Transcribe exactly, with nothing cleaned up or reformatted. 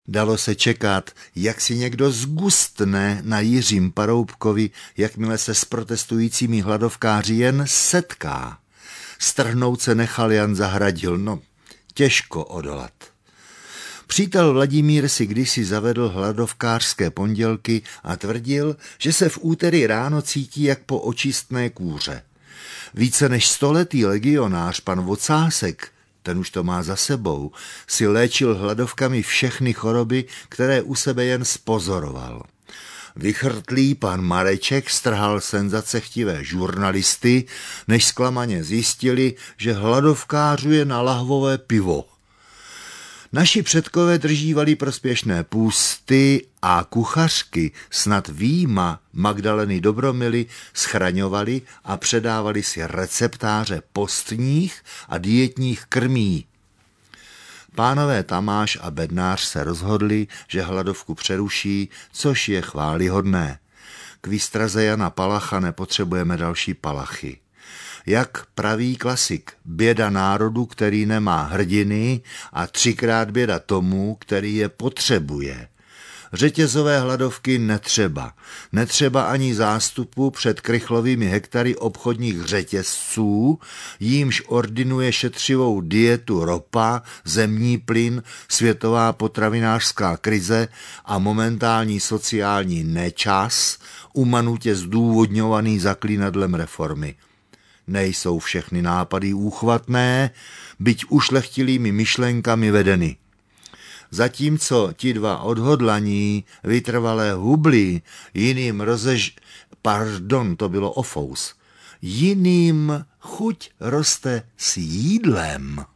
Dalo se čekat, jak si někdo zgustne na Jiřím Paroubkovi, jakmile se s protestujícími hladovkáři jen setká. Strhnout se nechal Jan Zahradil, no těžko odolat. Přítel Vladimír si kdysi zavedl hladovkářské pondělky a tvrdil, že se v úterý ráno cítí jak po očistné kůře. Více než stoletý legionář pan Vocásek, ten už to má za sebou, si léčil hladovkami všechny choroby, které u sebe jen spozoroval. Vychrtlý pan Mareček strhal senzacechtivé žurnalisty, než zklamaně zjistili, že hladovkářuje na lahvové pivo. Naši předkové držívali prospěšné půsty a kuchařky snad výjima Magdaleny Dobromily schraňovali a předávali si receptáře postních a dietních krmí. Pánové Tamáš a Bednář se rozhodli, že hladovku přeruší, což je chvályhodné. K výstraze Jana Palacha nepotřebujeme další Palachy. Jak praví klasik, běda národu, který nemá hrdiny, a třikrát běda tomu, který je potřebuje. Řetězové hladovky netřeba. Netřeba ani zástupu před krychlovými hektary obchodních řetězců, jímž ordinuje šetřivou dietu ropa, zemní plyn, světová potravinářská krize a momentální sociální nečas, umanutě zdůvodňovaný zaklínadlem reformy. Nejsou všechny nápady úchvatné, byť ušlechtilými myšlenkami vedeny. Zatímco ti dva odhodlaní, vytrvalé hubly, jiným rozež... Pardon, to bylo ofous. Jiným chuť roste s jídlem.